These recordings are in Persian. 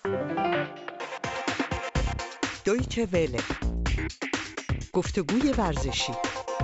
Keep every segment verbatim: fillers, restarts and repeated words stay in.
دویچه وله، گفتگوی ورزشی.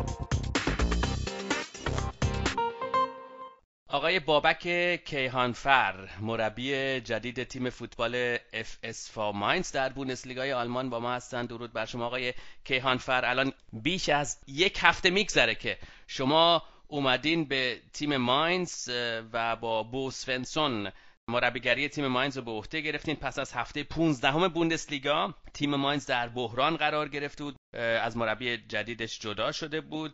آقای بابک کیهانفر، مربی جدید تیم فوتبال اف اس فا ماینز در بوندسلیگای آلمان با ما هستند. درود بر شما آقای کیهانفر. الان بیش از یک هفته میگذره که شما اومدین به تیم ماینز و با بو سونسون مربیگری تیم ماینز رو به عهده گرفتین. پس از هفته پانزدهم بوندسلیگا تیم ماینز در بحران قرار گرفته بود، از مربی جدیدش جدا شده بود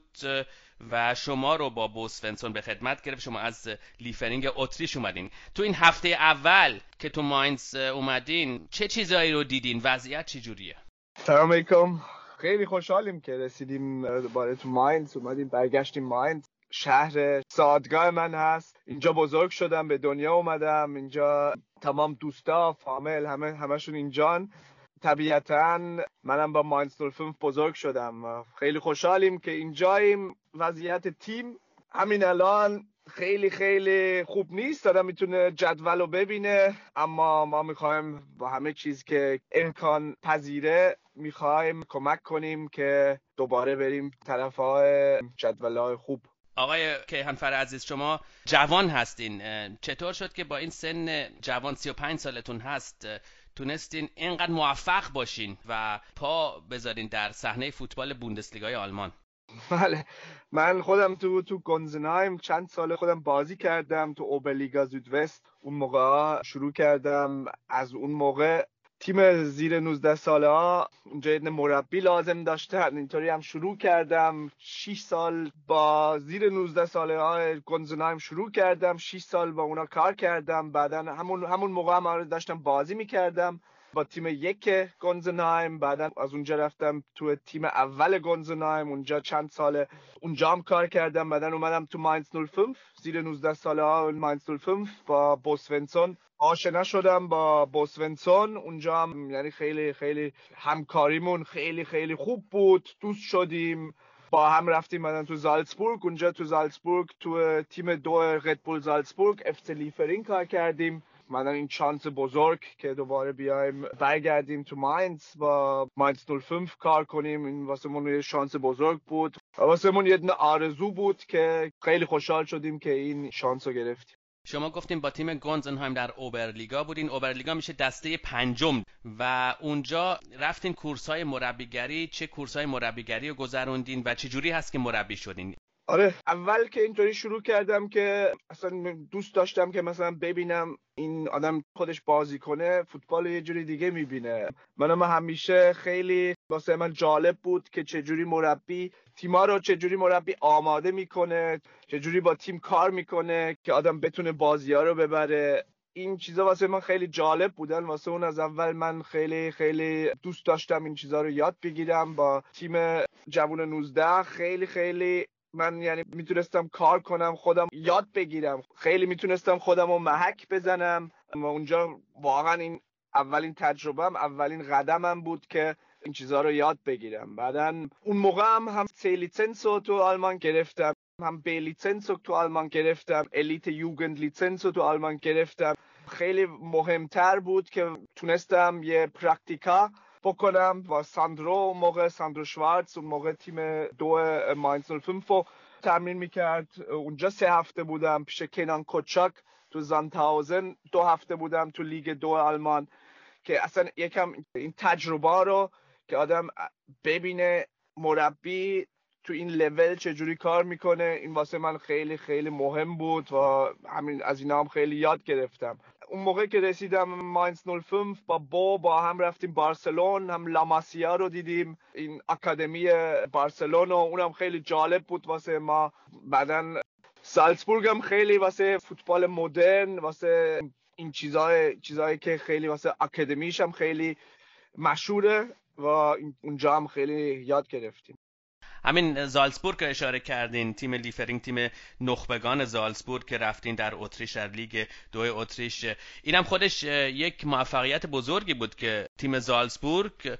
و شما رو با بو سونسون به خدمت گرفت. شما از لیفرینگ اتریش اومدین. تو این هفته اول که تو ماینز اومدین چه چیزایی رو دیدین؟ وضعیت چی جوریه؟ سلام علیکم. خیلی خوشحالیم که رسیدیم دوباره تو ماینز، اومدیم برگشتیم ماینز. شهر زادگاه من هست، اینجا بزرگ شدم، به دنیا اومدم اینجا، تمام دوستا، فامیل، همه همشون اینجان. طبیعتاً منم با ماینز صفر پنج بزرگ شدم. خیلی خوشحالیم که اینجاییم. وضعیت تیم همین الان خیلی خیلی خوب نیست، آدم میتونه جدول رو ببینه، اما ما میخوایم با همه چیز که امکان پذیره میخوایم کمک کنیم که دوباره بریم طرفای جدول‌های خوب. آقای کیهانفر عزیز، شما جوان هستین، چطور شد که با این سن جوان سی و پنج سالتون هست تونستین اینقدر موفق باشین و پا بذارین در صحنه فوتبال بوندسلیگای آلمان؟ بله، من خودم تو تو گونزنهایم چند سال خودم بازی کردم تو اوبرلیگا زودوست. اون موقع شروع کردم. از اون موقع تیم زیر نوزده ساله ها اونجا یه مربی لازم داشتن، اینطوری هم شروع کردم. شش سال با زیر نوزده ساله ها گونزنهایم شروع کردم، شش سال با اونا کار کردم. بعدا همون همون موقع هم داشتم بازی میکردم با تیم یک گونزنهایم. بعدا از اونجا رفتم تو تیم اول گونزنهایم، اونجا چند سال اونجا هم کار کردم. بعدا اومدم تو ماینز صفر پنج زیر نوزده ساله ها، ماینز صفر پنج با بو سونسون آشنا شدم. با بو سونسون اونجا هم یعنی خیلی خیلی همکاریمون خیلی خیلی خوب بود، دوست شدیم، با هم رفتیم بعدن تو زالتسبورگ. اونجا تو زالتسبورگ تو تیم دو ردبول زالتسبورگ اف سی لیفرینگ کار کردیم. من این شانس بزرگ که دوباره بیایم برگردیم تو ماینز با ماینز صفر پنج کار کنیم، این واسه من یه شانس بزرگ بود، واسه من یه آرزو بود که خیلی خوشحال شدیم که این شانس رو گرفتیم. شما گفتیم با تیم گونزنهایم در اوبرلیگا بودین. اوبرلیگا میشه دسته پنجم و اونجا رفتین کورس‌های مربیگری. چه کورس‌های مربیگری رو گذروندین و چه جوری هست که مربی شدین؟ آره، اول که اینطوری شروع کردم که اصلا دوست داشتم که مثلا ببینم این آدم خودش بازی کنه، فوتبال یه جوری دیگه میبینه. منم همیشه خیلی واسه من جالب بود که چجوری مربی تیما رو چجوری مربی آماده میکنه، چجوری با تیم کار میکنه که آدم بتونه بازی‌ها رو ببره. این چیزا واسه من خیلی جالب بودن، واسه اون از اول من خیلی خیلی دوست داشتم این چیزا رو یاد بگیرم. با تیم جوان نوزده خیلی خیلی من یعنی میتونستم کار کنم، خودم یاد بگیرم، خیلی میتونستم خودم رو محک بزنم و اونجا واقعا این اولین تجربهم، اولین قدمم بود که این چیزها رو یاد بگیرم. بعدن اون موقع هم هم سی لیسنس رو تو آلمان گرفتم، هم بی لیسنس رو تو آلمان گرفتم، الیت یوگند لیسنس رو تو آلمان گرفتم. خیلی مهمتر بود که تونستم یه پرکتیکا بکنم با ساندرو، اون موقع ساندرو شوارتز، اون موقع تیم دو ماینز صفر پنج رو تمرین میکرد. اونجا سه هفته بودم. پیش کنان کوچاک تو زانتاوزن دو هفته بودم تو لیگ دو آلمان، که اصلا یکم این تجربه رو که آدم ببینه مربی تو این لول چجوری کار میکنه، این واسه من خیلی خیلی مهم بود و همین از اینا هم خیلی یاد گرفتم. اون موقع که رسیدم ماینز صفر پنج با بو با هم رفتیم بارسلون، هم لاماسیا رو دیدیم، این اکادمی بارسلون، و اونم خیلی جالب بود واسه ما. بعدن سالزبورگ هم خیلی واسه فوتبال مدرن، واسه این چیزای چیزایی که خیلی واسه اکادمیش هم خیلی مشهوره و اونجا هم خیلی یاد گرفتیم. همین زالتسبورگ که اشاره کردین، تیم لیفرینگ، تیم نخبگان زالتسبورگ که رفتین در اتریش، در لیگ دو اتریش، اینم خودش یک موفقیت بزرگی بود که تیم زالتسبورگ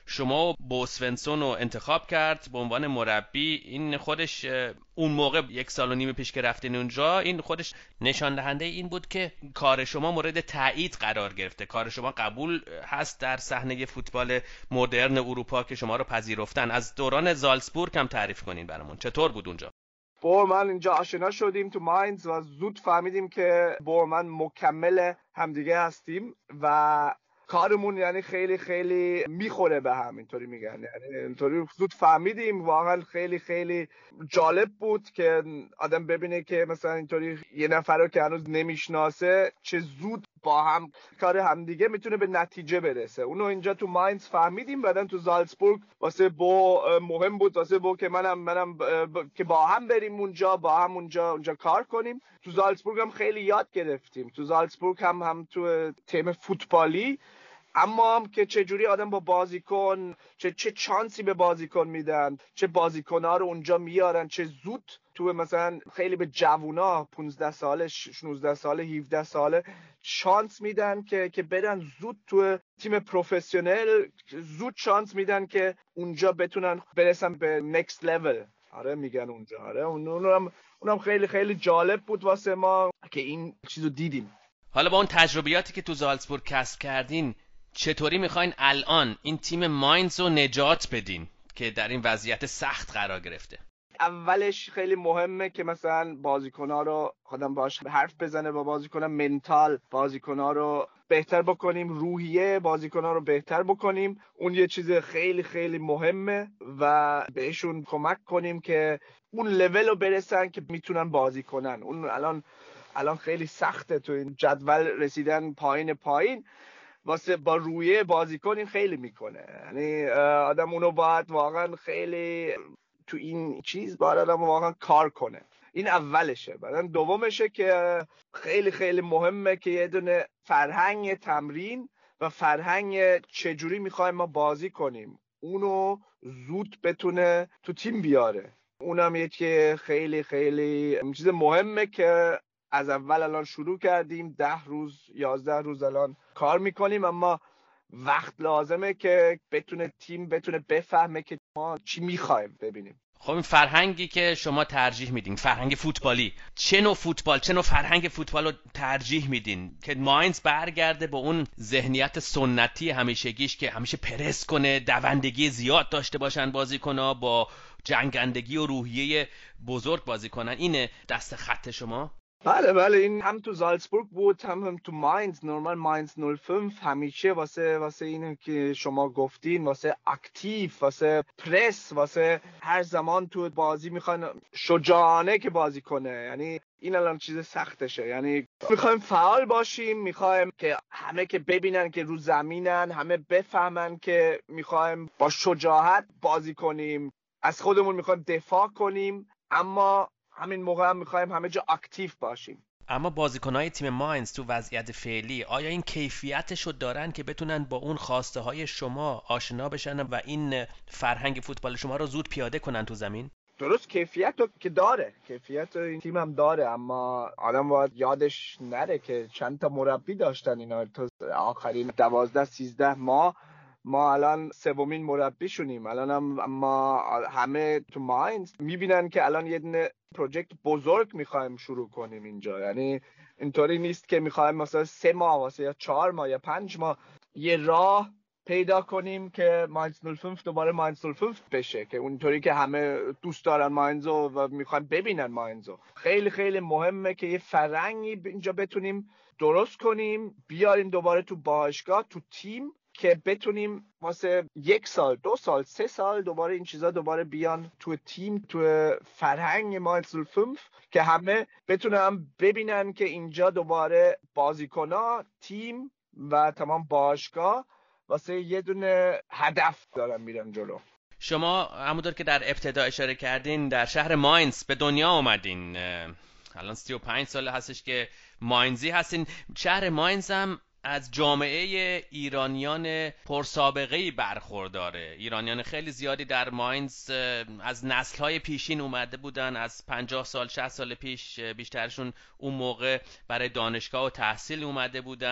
شما بوسونسون رو انتخاب کرد به عنوان مربی. این خودش اون موقع یک سال و نیم پیش که رفتین اونجا، این خودش نشان دهنده این بود که کار شما مورد تایید قرار گرفته، کار شما قبول هست در صحنه فوتبال مدرن اروپا که شما رو پذیرفتن. از دوران زالزبورگ هم تعریف کنین برامون، چطور بود اونجا؟ بورمن اینجا آشنا شدیم تو ماینز و زود فهمیدیم که بورمن مکمل همدیگه هستیم و کارمون یعنی خیلی خیلی میخوره به هم، اینطوری میگن. یعنی اینطوری زود فهمیدیم. واقعا خیلی خیلی جالب بود که آدم ببینه که مثلا اینطوری یه نفر رو که هنوز نمیشناسه چه زود با هم کار همدیگه میتونه به نتیجه برسه. اونو اینجا تو ماینز فهمیدیم. بعدن تو زالزبورگ واسه بو مهم بود، واسه بو که منم منم ب... که با هم بریم اونجا، با هم اونجا اونجا کار کنیم. تو زالزبورگ هم خیلی یاد گرفتیم. تو زالزبورگ هم هم تو تیم فوتبالی، اما هم که چه جوری آدم با بازیکن چه چه چانسی به بازیکن میدن، چه بازیکن‌ها رو اونجا میارن، چه زود تو مثلا خیلی به جوونا پانزده ساله، شانزده ساله، هفده ساله شانس میدن که که برن زود تو تیم پروفسیونل، زود شانس میدن که اونجا بتونن برسن به نکست لول. آره میگن اونجا. آره اونم اونم خیلی خیلی جالب بود واسه ما که این چیزو دیدیم. حالا با اون تجربیاتی که تو زالزبورگ کسب کردین، چطوری میخواین الان این تیم ماینز رو نجات بدین که در این وضعیت سخت قرار گرفته؟ اولش خیلی مهمه که مثلا بازیکن‌ها رو خودم باش حرف بزنه، با بازیکن‌ها منتال بازیکن‌ها رو بهتر بکنیم، روحیه بازیکن‌ها رو بهتر بکنیم. اون یه چیز خیلی خیلی مهمه و بهشون کمک کنیم که اون لول رو برسن که میتونن بازی کنن. اون الان الان خیلی سخته تو این جدول رسیدن پایین پایین. واسه با رویه بازیکن این خیلی میکنه. یعنی آدم اونو باید واقعا خیلی تو این چیز باید آدم واقعا کار کنه. این اولشه. بعدن دومشه که خیلی خیلی مهمه که یه دونه فرهنگ تمرین و فرهنگ چجوری میخوایم ما بازی کنیم اونو زود بتونه تو تیم بیاره. اونم یه که خیلی خیلی چیز مهمه که از اول الان شروع کردیم. ده روز یازده روز الان کار میکنیم، اما وقت لازمه که بتونه تیم بتونه بفهمه که ما چی میخوایم ببینیم. خب این فرهنگی که شما ترجیح میدین، فرهنگ فوتبالی، چه نوع فوتبال، چه نوع فرهنگ فوتبال رو ترجیح میدین که ماینز برگرده به اون ذهنیت سنتی همیشگیش که همیشه پرس کنه، دوندگی زیاد داشته باشن بازیکن‌ها، با جنگندگی و روحیه بزرگ بازی کنن؟ اینه دست خط شما؟ بله بله، این هم تو زالزبورگ بود، هم, هم تو ماینز. نورمال ماینز نود و پنج همیشه واسه واسه اینه که شما گفتین، واسه اکتیو، واسه پرس، واسه هر زمان تو بازی میخوان شجاعانه که بازی کنه. یعنی این الان چیز سختشه. یعنی میخوایم فعال باشیم، میخوایم که همه که ببینن که رو زمینن، همه بفهمن که میخوایم با شجاعت بازی کنیم، از خودمون میخوایم دفاع کنیم، اما همین موقع هم میخوایم همه جا اکتیو باشیم. اما بازیکنهای تیم ماینز تو وضعیت فعلی آیا این کیفیتشو دارن که بتونن با اون خواسته های شما آشنا بشن و این فرهنگ فوتبال شما رو زود پیاده کنن تو زمین؟ درست، کیفیت رو که داره، کیفیت این تیم هم داره، اما آدم باید یادش نره که چند تا مربی داشتن اینا تا آخرین دوازده سیزده ماه. ما الان سومین مربی شونیم الان هم، اما همه تو ماینز میبینن که الان یه دونه پروژکت بزرگ میخوایم شروع کنیم اینجا. یعنی اینطوری نیست که میخوایم مثلا سه ماه واسه یا چهار ماه یا پنج ماه یه راه پیدا کنیم که ماینز نود و پنج دوباره ماینز نود و پنج بشه، که اونطوری که همه دوست دارن ماینزو و میخوان ببینن ماینزو. خیلی خیلی مهمه که یه فرهنگی اینجا بتونیم درست کنیم، بیاریم دوباره تو باشگاه، تو تیم، که بتونیم واسه یک سال، دو سال، سه سال دوباره این چیزا دوباره بیان تو تیم، تو فرهنگ ماینز نود و پنج، که همه بتونن ببینن که اینجا دوباره بازیکن‌ها، تیم و تمام باشگاه واسه یه دونه هدف دارن میرن جلو. شما همونطور که در ابتدا اشاره کردین در شهر ماینز به دنیا اومدین، الان سی و پنج سال هستش که ماینزی هستین. شهر ماینز هم از جامعه ایرانیان پرسابقه‌ای برخورداره. ایرانیان خیلی زیادی در ماینز از نسل‌های پیشین اومده بودن، از پنجاه سال شصت سال پیش بیشترشون اون موقع برای دانشگاه و تحصیل اومده بودن.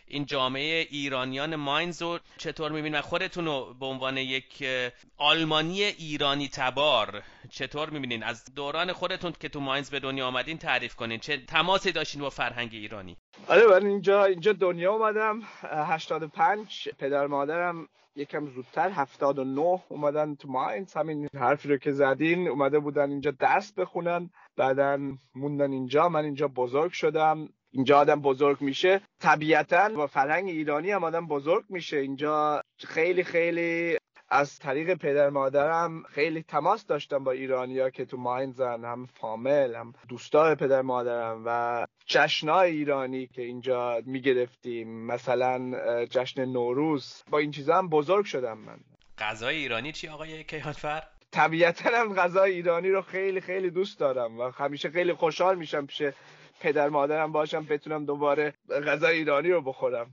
این جامعه ایرانیان ماینز رو چطور میبینید و خودتون رو به عنوان یک آلمانی ایرانی تبار چطور میبینید؟ از دوران خودتون که تو ماینز به دنیا آمدین تعریف کنین، چه تماسی داشتین با فرهنگ ایرانی؟ آره من اینجا اینجا دنیا اومدم هشتاد و پنج، پدر مادرم یکم زودتر هفتاد و نه اومدن تو ماینز. همین حرفی رو که زدین، اومده بودن اینجا درس بخونن، بعدن موندن اینجا. من اینجا بزرگ شدم. اینجا آدم بزرگ میشه طبیعتاً با فرهنگ ایرانی هم آدم بزرگ میشه. اینجا خیلی خیلی از طریق پدر مادرم خیلی تماس داشتم با ایرانیا که تو ماینزن، هم فامیل هم دوستای پدر مادرم و جشنای ایرانی که اینجا میگرفتیم، مثلا جشن نوروز. با این چیزا هم بزرگ شدم. من غذای ایرانی چی آقای کیهانفر؟ طبیعتاً هم غذای ایرانی رو خیلی خیلی دوست دارم و همیشه خیلی خوشحال میشم پیش پدر مادرم باشم بتونم دوباره غذای ایرانی رو بخورم.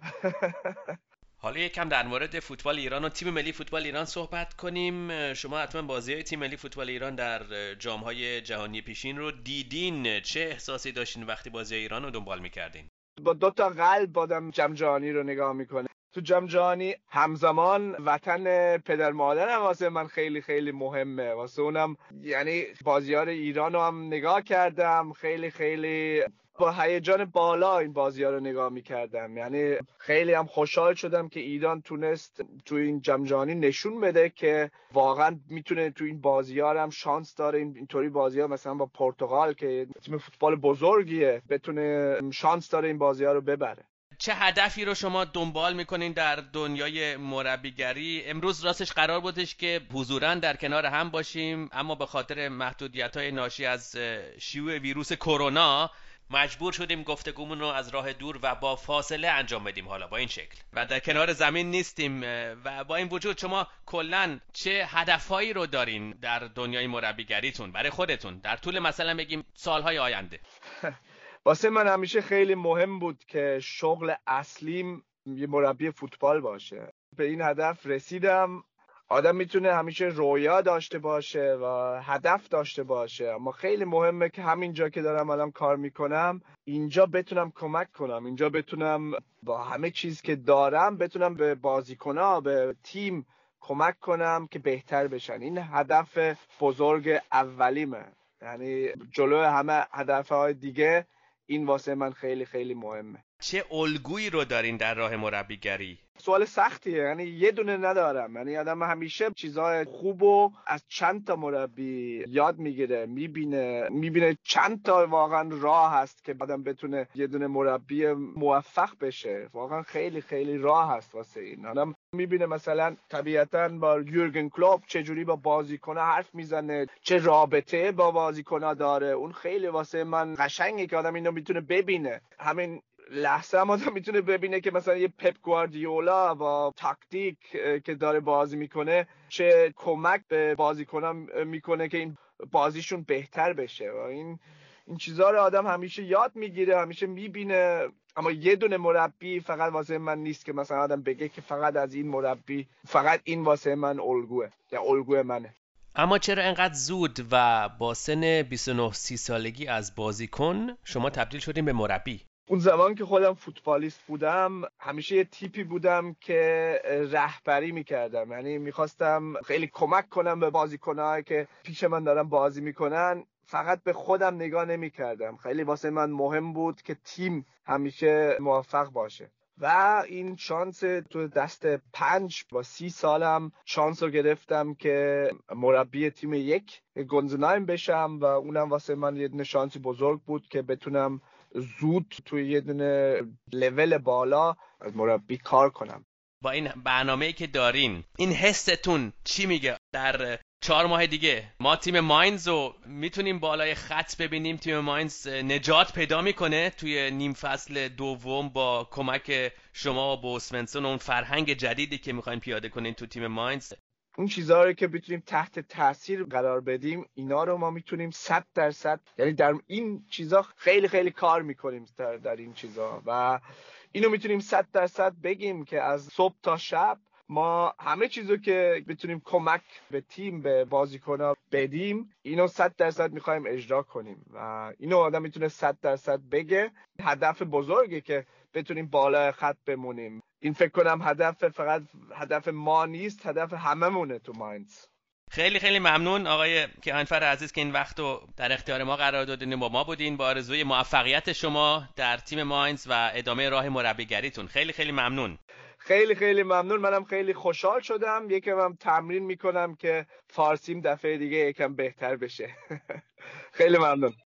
حالا یکم در مورد فوتبال ایران و تیم ملی فوتبال ایران صحبت کنیم. شما حتما بازی‌های تیم ملی فوتبال ایران در جام‌های جهانی پیشین رو دیدین. چه احساسی داشتین وقتی بازی ایران رو دنبال می‌کردین؟ با دو تا قلب آدم جام جهانی رو نگاه میکنه. تو جام جهانی همزمان وطن پدر مادرم واسه من خیلی خیلی مهمه. واسه اونم یعنی بازیار ایران رو هم نگاه کردم، خیلی خیلی با هیجان بالا این بازی‌ها رو نگاه می‌کردم. یعنی خیلی هم خوشحال شدم که ایران تونست تو این جام جهانی نشون بده که واقعا میتونه تو این بازی‌ها هم شانس داره. اینطوری بازی‌ها مثلا با پرتغال که تیم فوتبال بزرگیه بتونه شانس داره این بازی‌ها رو ببره. چه هدفی رو شما دنبال میکنین در دنیای مربیگری؟ امروز راستش قرار بودش که حضوراً در کنار هم باشیم، اما به خاطر محدودیت‌های ناشی از شیوع ویروس کرونا مجبور شدیم گفتگومون رو از راه دور و با فاصله انجام بدیم. حالا با این شکل و در کنار زمین نیستیم. و با این وجود شما کلاً چه هدفهایی رو دارین در دنیای مربیگریتون برای خودتون در طول مثلا بگیم سالهای آینده؟ واسه من همیشه خیلی مهم بود که شغل اصلیم یه مربی فوتبال باشه. به این هدف رسیدم. آدم میتونه همیشه رویا داشته باشه و هدف داشته باشه، اما خیلی مهمه که همینجا که دارم الان کار میکنم اینجا بتونم کمک کنم، اینجا بتونم با همه چیز که دارم بتونم به بازیکن‌ها، به تیم کمک کنم که بهتر بشن. این هدف بزرگ اولیمه. یعنی جلو همه هدفهای دیگه این واسه من خیلی خیلی مهمه. چه الگویی رو دارین در راه مربیگری؟ سوال سختیه. یعنی یه دونه ندارم. یعنی آدم همیشه چیزای خوبو از چند تا مربی یاد میگیره، میبینه میبینه چند تا واقعا راه هست که آدم بتونه یه دونه مربی موفق بشه. واقعا خیلی خیلی راه هست واسه این. آدم میبینه مثلا طبیعتاً با یورگن کلوپ چجوری با بازیکن‌ها حرف میزنه، چه رابطه با بازیکن‌ها داره. اون خیلی واسه من قشنگه که آدم اینو میتونه ببینه. همین لحظه هم آدم میتونه ببینه که مثلا یه پپ گواردیولا با تاکتیک که داره بازی میکنه چه کمک به بازیکن‌ها میکنه که این بازیشون بهتر بشه. و این این چیزا رو آدم همیشه یاد میگیره، همیشه میبینه. اما یه دونه مربی فقط واسه من نیست که مثلا آدم بگه که فقط از این مربی، فقط این واسه من الگوه یا الگوی منه. اما چرا انقدر زود و با سن بیست و نه سی سالگی از بازیکن شما تبدیل شدین به مربی؟ اون زمان که خودم فوتبالیست بودم همیشه یه تیپی بودم که رهبری میکردم. یعنی میخواستم خیلی کمک کنم به بازیکن‌هایی که پیش من دارن بازی میکنن. فقط به خودم نگاه نمیکردم. خیلی واسه من مهم بود که تیم همیشه موفق باشه. و این شانس تو دست پنج با سی سالم شانس رو گرفتم که مربی تیم یک گونزنایم بشم و اونم واسه من یه دونه شانسی بزرگ بود که بتونم زود توی یه دونه لول بالا از مربی کار کنم. با این برنامه‌ای که دارین این حستون چی میگه؟ در چهار ماه دیگه ما تیم ماینز رو میتونیم بالای خط ببینیم؟ تیم ماینز نجات پیدا میکنه توی نیم فصل دوم با کمک شما و بوسمنسون و اون فرهنگ جدیدی که میخواین پیاده کنین تو تیم ماینز؟ اون چیزها رو که بتونیم تحت تاثیر قرار بدیم اینا رو ما میتونیم صد درصد، یعنی در این چیزا خیلی خیلی کار میکنیم در, در این چیزا و اینو میتونیم صد درصد بگیم که از صبح تا شب ما همه چیزو که بتونیم کمک به تیم به بازیکن‌ها بدیم اینو صد درصد میخوایم اجرا کنیم و اینو آدم میتونه صد درصد بگه. هدف بزرگی که بتونیم بالا خط بمونیم. این فکر کنم هدف فقط هدف ما نیست، هدف هممونه تو ماینز. خیلی خیلی ممنون آقای کیهانفر عزیز که این وقت رو در اختیار ما قرار دادین و با ما بودین. با آرزوی موفقیت شما در تیم ماینز و ادامه راه مربیگریتون. خیلی خیلی ممنون. خیلی خیلی ممنون. منم خیلی خوشحال شدم. یکم هم تمرین میکنم که فارسیم دفعه دیگه یکم بهتر بشه. خیلی ممنون.